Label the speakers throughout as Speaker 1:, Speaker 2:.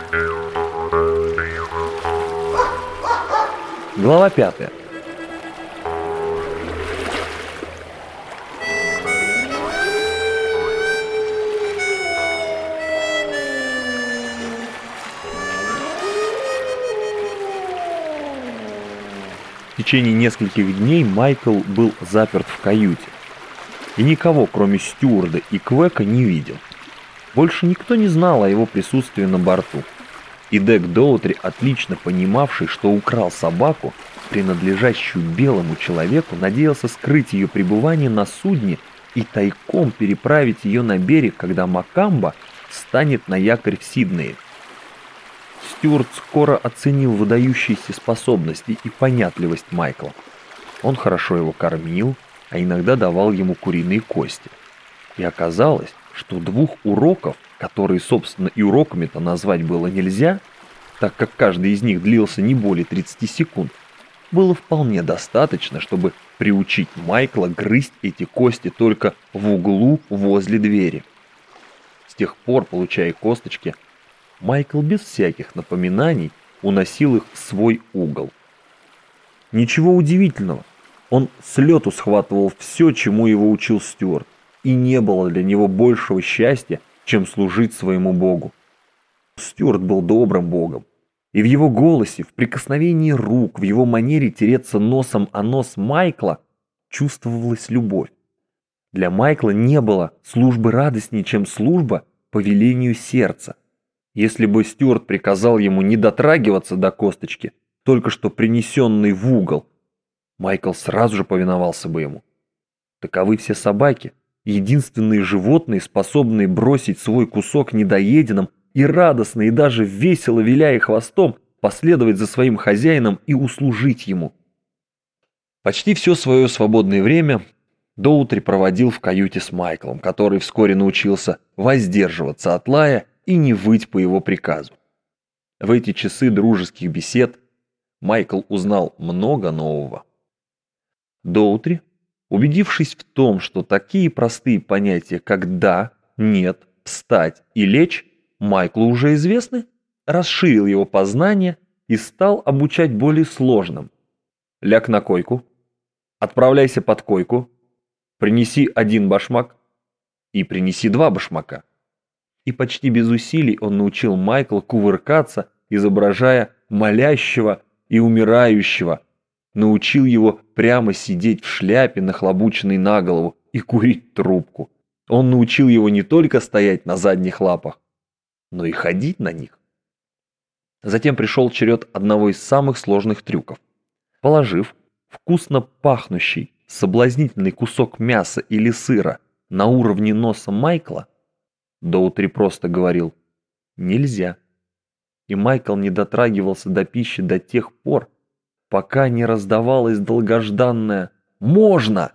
Speaker 1: Глава 5. В течение нескольких дней Майкл был заперт в каюте и никого, кроме стюарда и Квека, не видел. Больше никто не знал о его присутствии на борту. И Дек Доутри, отлично понимавший, что украл собаку, принадлежащую белому человеку, надеялся скрыть ее пребывание на судне и тайком переправить ее на берег, когда Макамба встанет на якорь в Сиднее. Стюарт скоро оценил выдающиеся способности и понятливость Майкла. Он хорошо его кормил, а иногда давал ему куриные кости. И оказалось, что 2 уроков, которые, собственно, и уроками-то назвать было нельзя, так как каждый из них длился не более 30 секунд, было вполне достаточно, чтобы приучить Майкла грызть эти кости только в углу возле двери. С тех пор, получая косточки, Майкл без всяких напоминаний уносил их в свой угол. Ничего удивительного, он с лету схватывал все, чему его учил Стюарт, и не было для него большего счастья, чем служить своему богу. Стюарт был добрым богом, и в его голосе, в прикосновении рук, в его манере тереться носом о нос Майкла чувствовалась любовь. Для Майкла не было службы радостнее, чем служба по велению сердца. Если бы Стюарт приказал ему не дотрагиваться до косточки, только что принесенной в угол, Майкл сразу же повиновался бы ему. Таковы все собаки, единственные животные, способные бросить свой кусок недоеденным и радостно, и даже весело виляя хвостом, последовать за своим хозяином и услужить ему. Почти все свое свободное время Доутри проводил в каюте с Майклом, который вскоре научился воздерживаться от лая и не выть по его приказу. В эти часы дружеских бесед Майкл узнал много нового. Доутри, убедившись в том, что такие простые понятия, как «да», «нет», «встать» и «лечь» Майклу уже известны, расширил его познание и стал обучать более сложным. «Ляг на койку», «отправляйся под койку», «принеси 1 башмак» и «принеси 2 башмака». И почти без усилий он научил Майкла кувыркаться, изображая молящего и умирающего, научил его прямо сидеть в шляпе, нахлобученной на голову, и курить трубку. Он научил его не только стоять на задних лапах, но и ходить на них. Затем пришел черед одного из самых сложных трюков. Положив вкусно пахнущий, соблазнительный кусок мяса или сыра на уровне носа Майкла, Доутри просто говорил «нельзя». И Майкл не дотрагивался до пищи до тех пор, пока не раздавалось долгожданное «можно».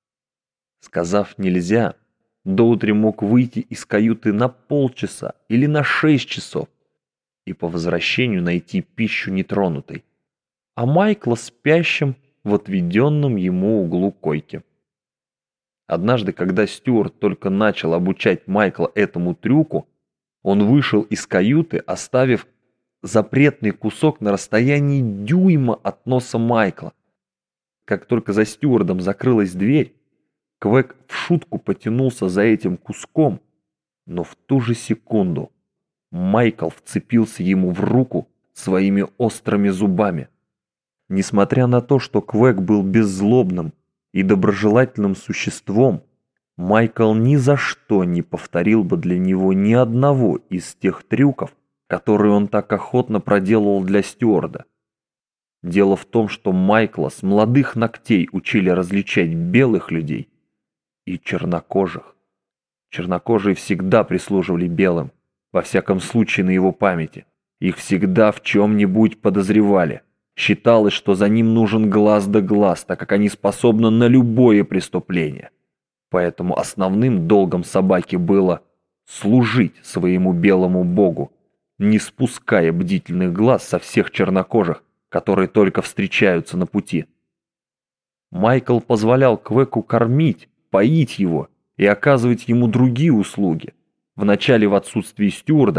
Speaker 1: Сказав «нельзя», Доутри мог выйти из каюты на полчаса или на 6 часов и по возвращению найти пищу нетронутой, а Майкла спящим в отведенном ему углу койки. Однажды, когда Стюарт только начал обучать Майкла этому трюку, он вышел из каюты, оставив запретный кусок на расстоянии дюйма от носа Майкла. Как только за Стюардом закрылась дверь, Квек в шутку потянулся за этим куском, но в ту же секунду Майкл вцепился ему в руку своими острыми зубами. Несмотря на то, что Квек был беззлобным и доброжелательным существом, Майкл ни за что не повторил бы для него ни одного из тех трюков, которые он так охотно проделывал для Стюарда. Дело в том, что Майкла с молодых ногтей учили различать белых людей и чернокожих. Чернокожие всегда прислуживали белым, во всяком случае на его памяти. Их всегда в чем-нибудь подозревали. Считалось, что за ним нужен глаз да глаз, так как они способны на любое преступление. Поэтому основным долгом собаки было служить своему белому богу, не спуская бдительных глаз со всех чернокожих, которые только встречаются на пути. Майкл позволял Квеку кормить, поить его и оказывать ему другие услуги. Вначале в отсутствии Стюарда,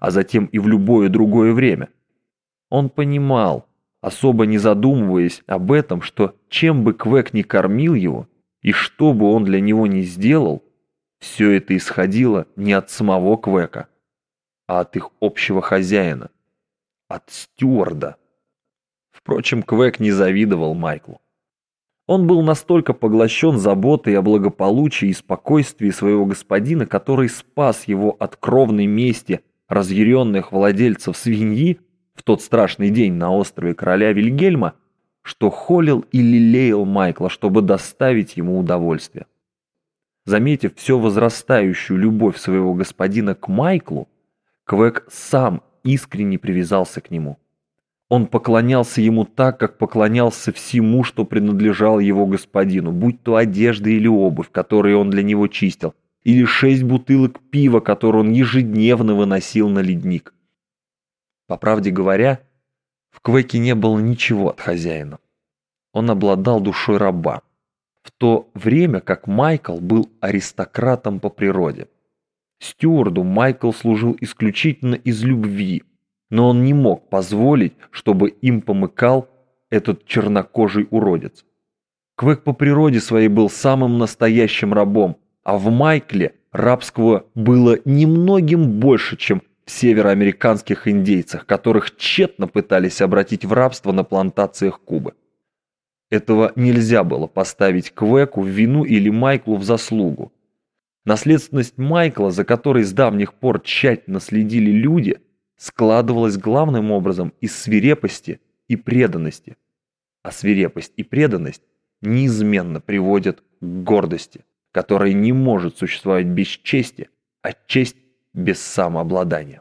Speaker 1: а затем и в любое другое время. Он понимал, особо не задумываясь об этом, что чем бы Квек ни кормил его, и что бы он для него ни сделал, все это исходило не от самого Квека, а от их общего хозяина, от стюарда. Впрочем, Квек не завидовал Майклу. Он был настолько поглощен заботой о благополучии и спокойствии своего господина, который спас его от кровной мести разъяренных владельцев свиньи в тот страшный день на острове короля Вильгельма, что холил и лелеял Майкла, чтобы доставить ему удовольствие. Заметив все возрастающую любовь своего господина к Майклу, Квек сам искренне привязался к нему. Он поклонялся ему так, как поклонялся всему, что принадлежало его господину, будь то одежда или обувь, которые он для него чистил, или 6 бутылок пива, которые он ежедневно выносил на ледник. По правде говоря, в Квеке не было ничего от хозяина. Он обладал душой раба, в то время как Майкл был аристократом по природе. Стюарду Майкл служил исключительно из любви, но он не мог позволить, чтобы им помыкал этот чернокожий уродец. Квек по природе своей был самым настоящим рабом, а в Майкле рабского было немногим больше, чем в североамериканских индейцах, которых тщетно пытались обратить в рабство на плантациях Кубы. Этого нельзя было поставить Квеку в вину или Майклу в заслугу. Наследственность Майкла, за которой с давних пор тщательно следили люди, складывалась главным образом из свирепости и преданности. А свирепость и преданность неизменно приводят к гордости, которая не может существовать без чести, а честь без самообладания.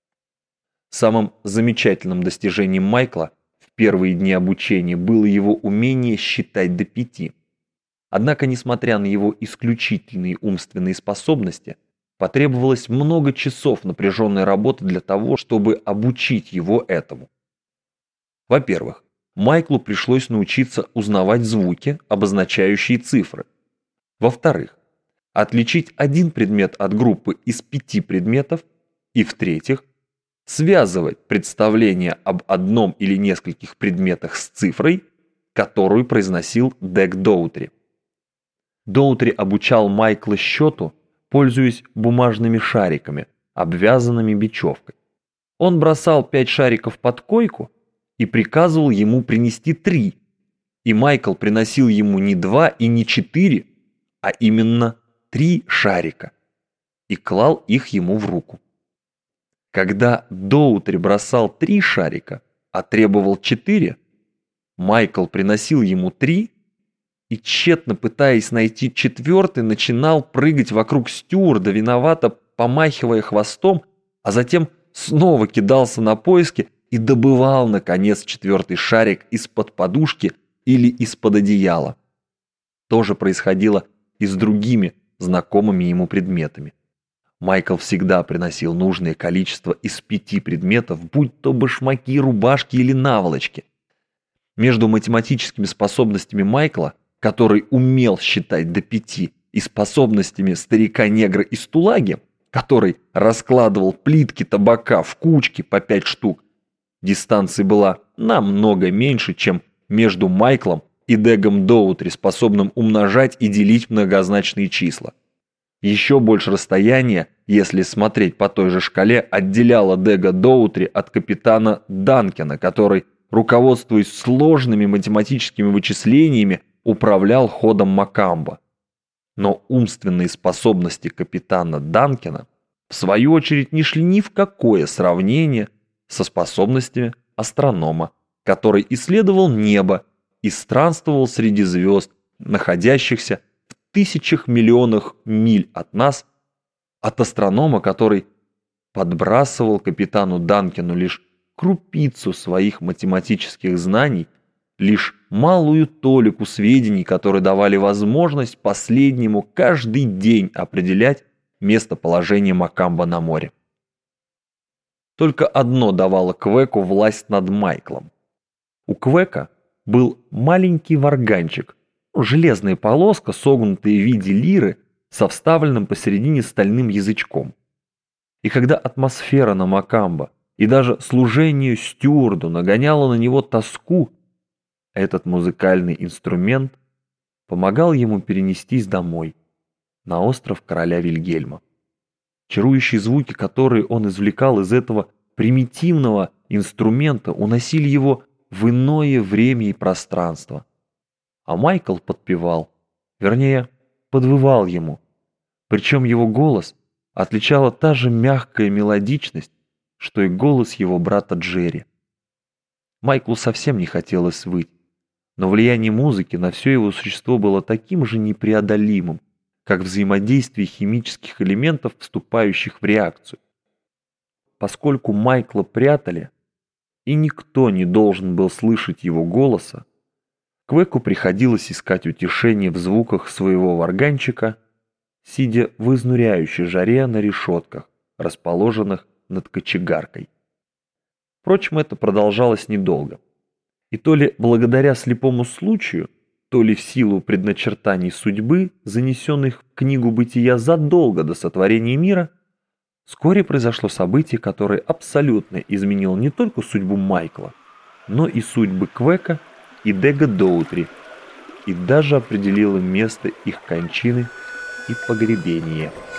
Speaker 1: Самым замечательным достижением Майкла в первые дни обучения было его умение считать до 5. Однако, несмотря на его исключительные умственные способности, потребовалось много часов напряженной работы для того, чтобы обучить его этому. Во-первых, Майклу пришлось научиться узнавать звуки, обозначающие цифры. Во-вторых, отличить один предмет от группы из 5 предметов. И в-третьих, связывать представление об одном или нескольких предметах с цифрой, которую произносил Дек Доутри. Доутри обучал Майкла счету, пользуясь бумажными шариками, обвязанными бечевкой. Он бросал 5 шариков под койку и приказывал ему принести 3, и Майкл приносил ему не 2 и не 4, а именно 3 шарика, и клал их ему в руку. Когда Доутри бросал 3 шарика, а требовал 4, Майкл приносил ему 3 и, тщетно пытаясь найти 4-й, начинал прыгать вокруг стюарда, виновато помахивая хвостом, а затем снова кидался на поиски и добывал, наконец, 4-й шарик из-под подушки или из-под одеяла. То же происходило и с другими знакомыми ему предметами. Майкл всегда приносил нужное количество из 5 предметов, будь то башмаки, рубашки или наволочки. Между математическими способностями Майкла, который умел считать до 5, и способностями старика-негра из Тулаги, который раскладывал плитки табака в кучки по 5 штук, дистанция была намного меньше, чем между Майклом и Дегом Доутри, способным умножать и делить многозначные числа. Еще больше расстояния, если смотреть по той же шкале, отделяло Дега Доутри от капитана Данкена, который, руководствуясь сложными математическими вычислениями, управлял ходом Макамбо. Но умственные способности капитана Данкена, в свою очередь, не шли ни в какое сравнение со способностями астронома, который исследовал небо и странствовал среди звезд, находящихся в тысячах миллионах миль от нас, от астронома, который подбрасывал капитану Данкену лишь крупицу своих математических знаний, лишь малую толику сведений, которые давали возможность последнему каждый день определять местоположение Макамбо на море. Только одно давало Квеку власть над Майклом. У Квека был маленький варганчик, железная полоска, согнутая в виде лиры, со вставленным посередине стальным язычком. И когда атмосфера на Макамбо и даже служение стюарду нагоняло на него тоску, этот музыкальный инструмент помогал ему перенестись домой, на остров короля Вильгельма. Чарующие звуки, которые он извлекал из этого примитивного инструмента, уносили его в иное время и пространство. А Майкл подпевал, вернее, подвывал ему. Причем его голос отличала та же мягкая мелодичность, что и голос его брата Джерри. Майклу совсем не хотелось выть, но влияние музыки на все его существо было таким же непреодолимым, как взаимодействие химических элементов, вступающих в реакцию. Поскольку Майкла прятали, и никто не должен был слышать его голоса, Квеку приходилось искать утешение в звуках своего варганчика, сидя в изнуряющей жаре на решетках, расположенных над кочегаркой. Впрочем, это продолжалось недолго. И то ли благодаря слепому случаю, то ли в силу предначертаний судьбы, занесенных в книгу бытия задолго до сотворения мира, вскоре произошло событие, которое абсолютно изменило не только судьбу Майкла, но и судьбы Квека и Дега Доутри, и даже определило место их кончины и погребения.